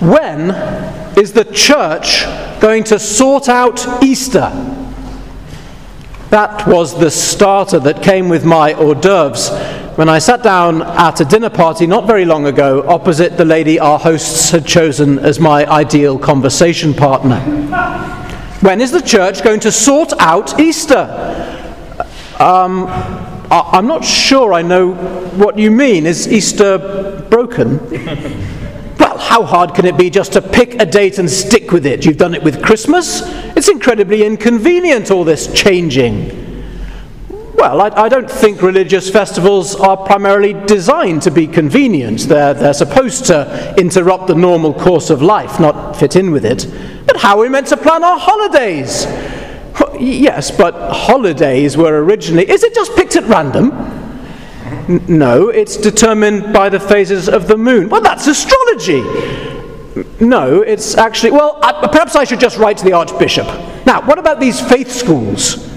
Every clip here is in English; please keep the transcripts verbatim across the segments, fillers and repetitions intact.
When is the church going to sort out Easter? That was the starter that came with my hors d'oeuvres when I sat down at a dinner party not very long ago opposite the lady our hosts had chosen as my ideal conversation partner. When is the church going to sort out Easter? Um, I- I'm not sure I know what you mean. Is Easter broken? Well, how hard can it be just to pick a date and stick with it? You've done it with Christmas. It's incredibly inconvenient, all this changing. Well, I, I don't think religious festivals are primarily designed to be convenient. They're, they're supposed to interrupt the normal course of life, not fit in with it. But how are we meant to plan our holidays? Yes, but holidays were originally... Is it just picked at random? N- no, it's determined by the phases of the moon. Well, that's astrology. No, it's actually... Well, I, perhaps I should just write to the Archbishop. Now, what about these faith schools?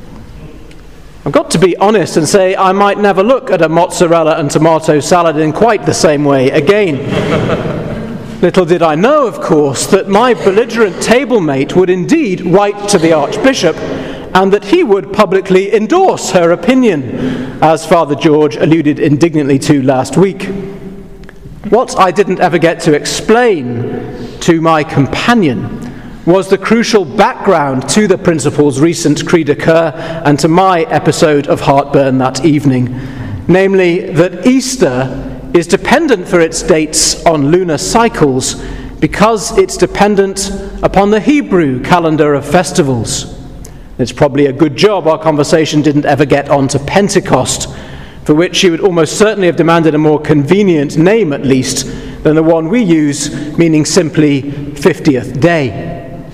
I've got to be honest and say I might never look at a mozzarella and tomato salad in quite the same way again. Little did I know, of course, that my belligerent table mate would indeed write to the Archbishop and that he would publicly endorse her opinion, as Father George alluded indignantly to last week. What I didn't ever get to explain to my companion was the crucial background to the principal's recent cri de coeur and to my episode of heartburn that evening, namely that Easter is dependent for its dates on lunar cycles because it's dependent upon the Hebrew calendar of festivals. It's probably a good job our conversation didn't ever get onto Pentecost, for which she would almost certainly have demanded a more convenient name at least than the one we use, meaning simply fiftieth day.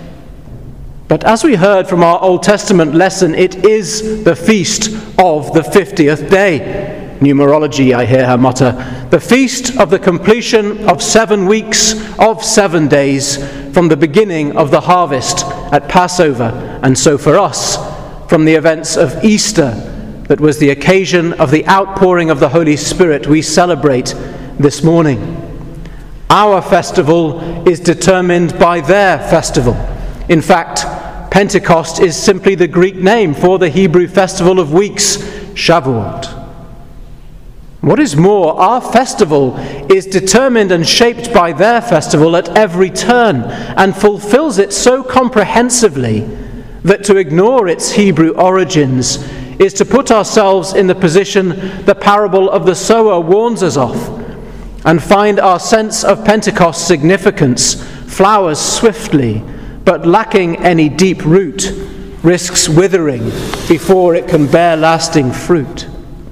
But as we heard from our Old Testament lesson, it is the feast of the fiftieth day. Numerology, I hear her mutter. The feast of the completion of seven weeks of seven days from the beginning of the harvest at Passover, and so for us, from the events of Easter, that was the occasion of the outpouring of the Holy Spirit we celebrate this morning. Our festival is determined by their festival. In fact, Pentecost is simply the Greek name for the Hebrew festival of weeks, Shavuot. What is more, our festival is determined and shaped by their festival at every turn and fulfills it so comprehensively that to ignore its Hebrew origins is to put ourselves in the position the parable of the sower warns us of and find our sense of Pentecost significance flowers swiftly, but lacking any deep root, risks withering before it can bear lasting fruit.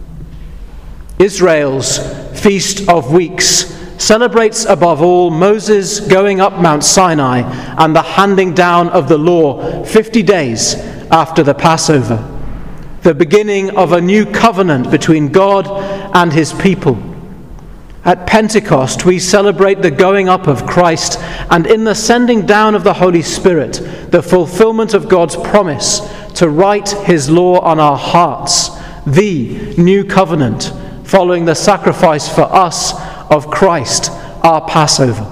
Israel's Feast of Weeks celebrates above all Moses going up Mount Sinai and the handing down of the law fifty days after the Passover, the beginning of a new covenant between God and his people. At Pentecost, we celebrate the going up of Christ, and in the sending down of the Holy Spirit, the fulfillment of God's promise to write his law on our hearts, the new covenant, following the sacrifice for us of Christ, our Passover.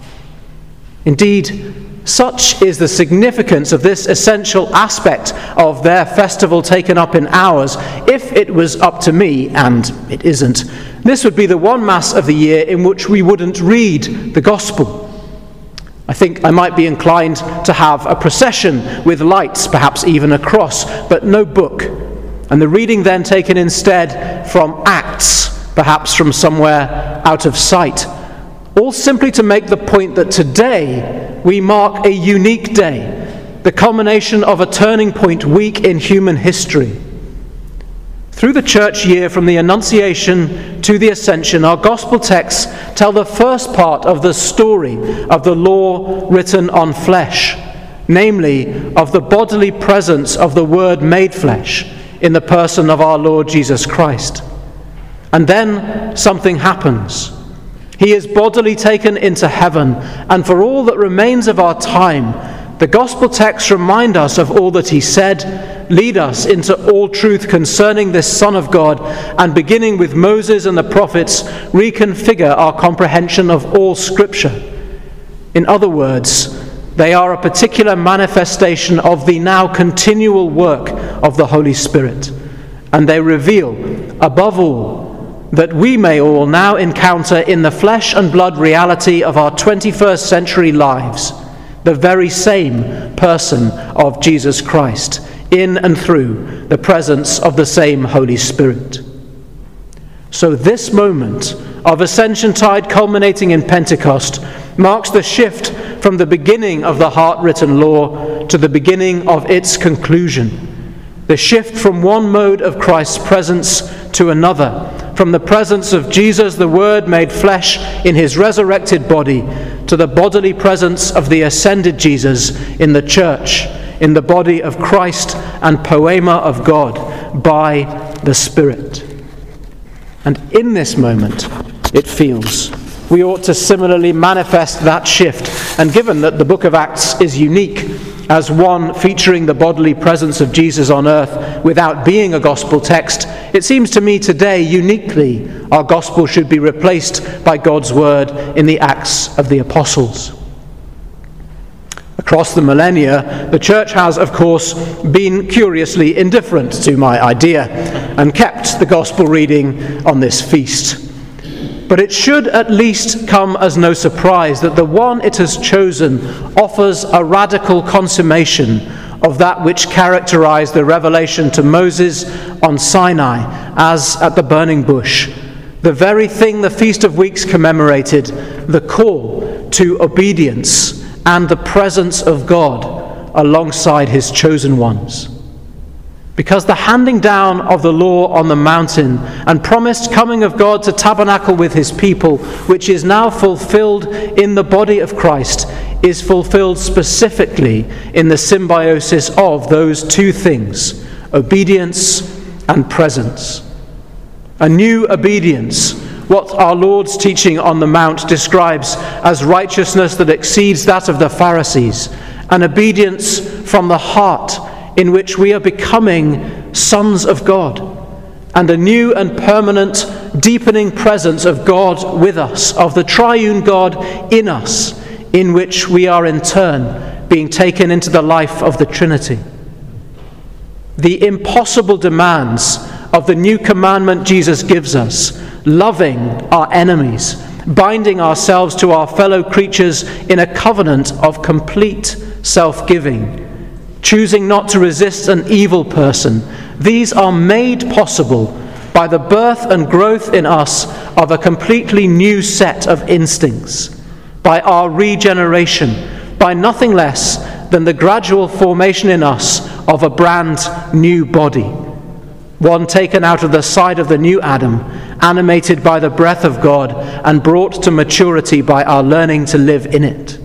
Indeed, such is the significance of this essential aspect of their festival taken up in ours. If it was up to me, and it isn't, this would be the one Mass of the year in which we wouldn't read the Gospel. I think I might be inclined to have a procession with lights, perhaps even a cross, but no book. And the reading then taken instead from Acts, perhaps from somewhere out of sight. All simply to make the point that today we mark a unique day, the culmination of a turning point week in human history. Through the church year from the Annunciation to the Ascension, our gospel texts tell the first part of the story of the law written on flesh, namely of the bodily presence of the Word made flesh in the person of our Lord Jesus Christ. And then something happens. He is bodily taken into heaven, and for all that remains of our time, the gospel texts remind us of all that he said, lead us into all truth concerning this Son of God, and beginning with Moses and the prophets, reconfigure our comprehension of all Scripture. In other words, they are a particular manifestation of the now continual work of the Holy Spirit, and they reveal, above all, that we may all now encounter in the flesh and blood reality of our twenty-first century lives the very same person of Jesus Christ, in and through the presence of the same Holy Spirit. So this moment of Ascensiontide culminating in Pentecost marks the shift from the beginning of the heart-written law to the beginning of its conclusion. The shift from one mode of Christ's presence to another, from the presence of Jesus, the Word made flesh in his resurrected body, to the bodily presence of the ascended Jesus in the church, in the body of Christ and poema of God by the Spirit. And in this moment, it feels, we ought to similarly manifest that shift. And given that the book of Acts is unique as one featuring the bodily presence of Jesus on earth without being a gospel text, it seems to me today uniquely our gospel should be replaced by God's word in the Acts of the Apostles. Across the millennia, the church has, of course, been curiously indifferent to my idea and kept the gospel reading on this feast. But it should at least come as no surprise that the one it has chosen offers a radical consummation of that which characterized the revelation to Moses on Sinai as at the burning bush, the very thing the Feast of Weeks commemorated, the call to obedience and the presence of God alongside his chosen ones. Because the handing down of the law on the mountain and promised coming of God to tabernacle with his people, which is now fulfilled in the body of Christ, is fulfilled specifically in the symbiosis of those two things, obedience and presence. A new obedience, what our Lord's teaching on the Mount describes as righteousness that exceeds that of the Pharisees, an obedience from the heart in which we are becoming sons of God, and a new and permanent deepening presence of God with us, of the triune God in us, in which we are in turn being taken into the life of the Trinity. The impossible demands of the new commandment Jesus gives us, loving our enemies, binding ourselves to our fellow creatures in a covenant of complete self-giving, choosing not to resist an evil person, these are made possible by the birth and growth in us of a completely new set of instincts, by our regeneration, by nothing less than the gradual formation in us of a brand new body, one taken out of the side of the new Adam, animated by the breath of God and brought to maturity by our learning to live in it.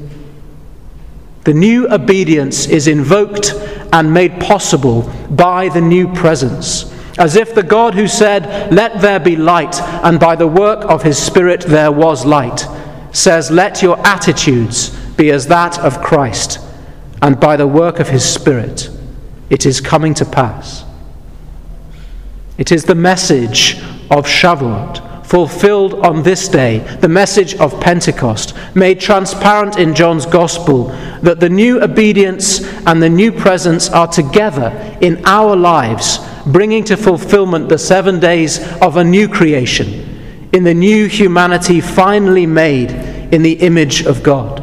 The new obedience is invoked and made possible by the new presence, as if the God who said, "Let there be light," and by the work of his Spirit there was light, says, "Let your attitudes be as that of Christ," and by the work of his Spirit it is coming to pass. It is the message of Shavuot, fulfilled on this day, the message of Pentecost, made transparent in John's Gospel, that the new obedience and the new presence are together in our lives, bringing to fulfillment the seven days of a new creation, in the new humanity finally made in the image of God.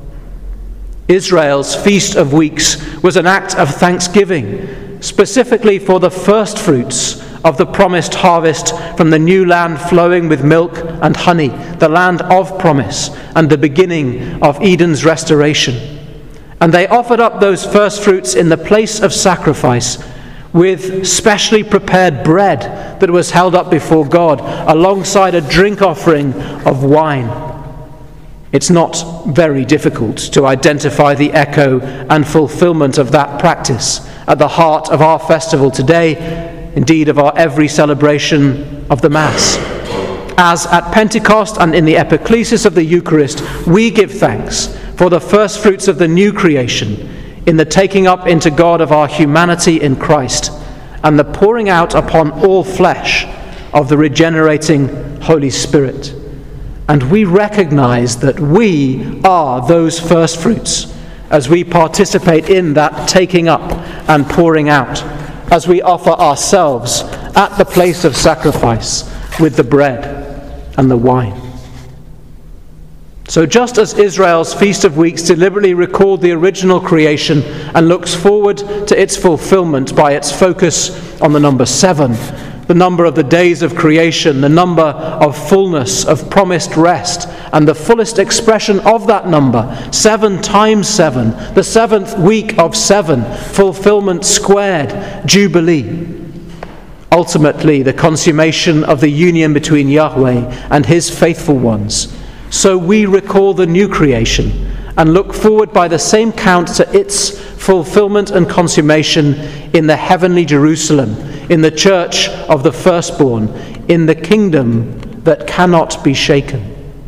Israel's Feast of Weeks was an act of thanksgiving, specifically for the first fruits of the promised harvest from the new land flowing with milk and honey, the land of promise and the beginning of Eden's restoration. And they offered up those first fruits in the place of sacrifice with specially prepared bread that was held up before God alongside a drink offering of wine. It's not very difficult to identify the echo and fulfillment of that practice at the heart of our festival today, indeed of our every celebration of the Mass. As at Pentecost and in the epiclesis of the Eucharist, we give thanks for the first fruits of the new creation in the taking up into God of our humanity in Christ and the pouring out upon all flesh of the regenerating Holy Spirit. And we recognize that we are those first fruits as we participate in that taking up and pouring out, as we offer ourselves at the place of sacrifice with the bread and the wine. So just as Israel's Feast of Weeks deliberately recalled the original creation and looks forward to its fulfillment by its focus on the number seven, the number of the days of creation, the number of fullness, of promised rest, and the fullest expression of that number, seven times seven, the seventh week of seven, fulfillment squared, Jubilee. Ultimately, the consummation of the union between Yahweh and his faithful ones. So we recall the new creation and look forward by the same count to its fulfillment and consummation in the heavenly Jerusalem, in the church of the firstborn, in the kingdom that cannot be shaken.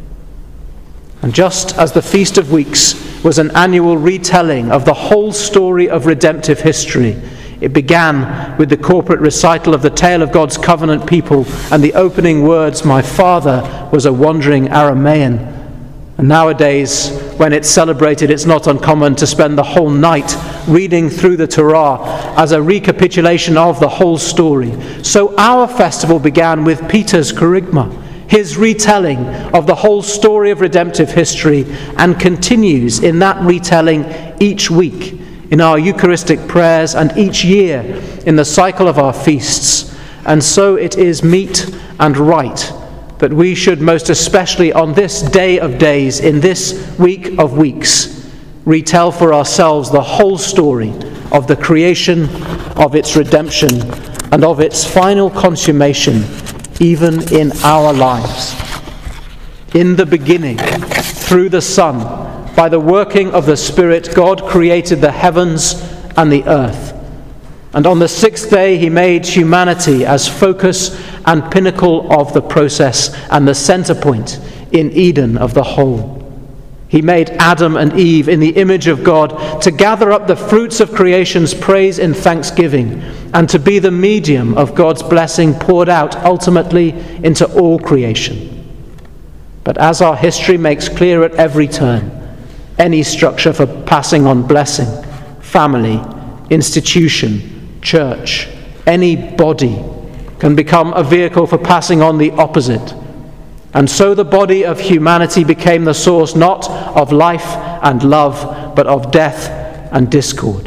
And just as the Feast of Weeks was an annual retelling of the whole story of redemptive history, it began with the corporate recital of the tale of God's covenant people and the opening words, "My father was a wandering Aramaean." And nowadays, when it's celebrated, it's not uncommon to spend the whole night reading through the Torah as a recapitulation of the whole story. So our festival began with Peter's kerygma, his retelling of the whole story of redemptive history, and continues in that retelling each week in our Eucharistic prayers and each year in the cycle of our feasts. And so it is meet and right that we should, most especially on this day of days, in this week of weeks, retell for ourselves the whole story of the creation, of its redemption, and of its final consummation, even in our lives. In the beginning, through the Son, by the working of the Spirit, God created the heavens and the earth. And on the sixth day he made humanity as focus and pinnacle of the process and the center point in Eden of the whole. He made Adam and Eve in the image of God to gather up the fruits of creation's praise in thanksgiving and to be the medium of God's blessing poured out ultimately into all creation. But as our history makes clear at every turn, any structure for passing on blessing, family, institution, church, any body, can become a vehicle for passing on the opposite. And so the body of humanity became the source not of life and love, but of death and discord.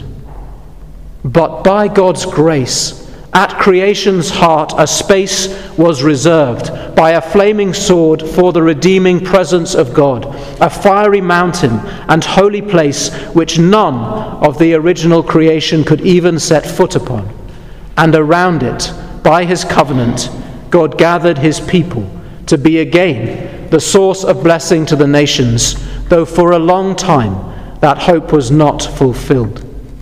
But by God's grace, at creation's heart, a space was reserved by a flaming sword for the redeeming presence of God, a fiery mountain and holy place which none of the original creation could even set foot upon. And around it, by his covenant, God gathered his people to be again the source of blessing to the nations, though for a long time that hope was not fulfilled.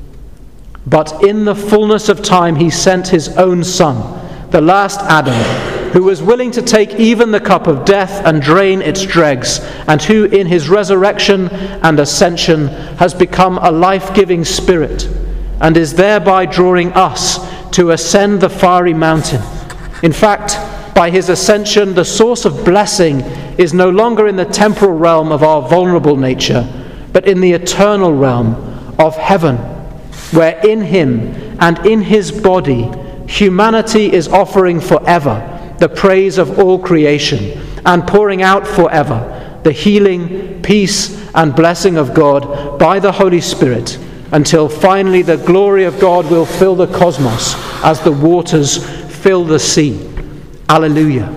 But in the fullness of time he sent his own Son, the last Adam, who was willing to take even the cup of death and drain its dregs, and who in his resurrection and ascension has become a life-giving spirit, and is thereby drawing us to ascend the fiery mountain. In fact, by his ascension, the source of blessing is no longer in the temporal realm of our vulnerable nature, but in the eternal realm of heaven, where in him and in his body, humanity is offering forever the praise of all creation and pouring out forever the healing, peace, and blessing of God by the Holy Spirit, until finally the glory of God will fill the cosmos as the waters fill the sea. Alleluia.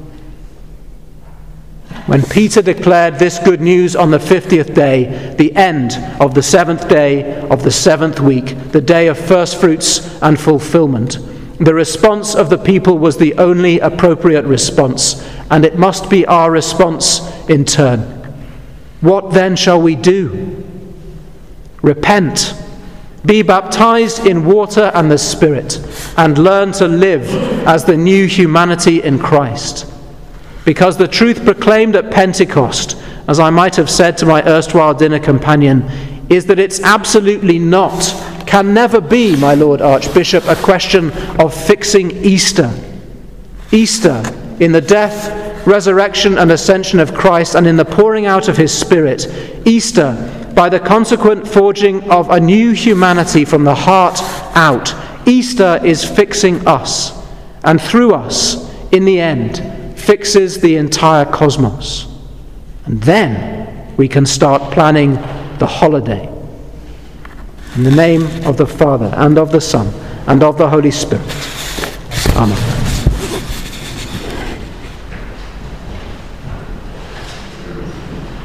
When Peter declared this good news on the fiftieth day, the end of the seventh day of the seventh week, the day of first fruits and fulfillment, the response of the people was the only appropriate response, and it must be our response in turn. What then shall we do? Repent, be baptized in water and the Spirit, and learn to live as the new humanity in Christ. Because the truth proclaimed at Pentecost, as I might have said to my erstwhile dinner companion, is that it's absolutely not, can never be, my Lord Archbishop, a question of fixing Easter. Easter, in the death, resurrection and ascension of Christ and in the pouring out of his Spirit, Easter, by the consequent forging of a new humanity from the heart out, Easter is fixing us, and through us, in the end, fixes the entire cosmos. And then we can start planning the holiday. In the name of the Father, and of the Son, and of the Holy Spirit. Amen.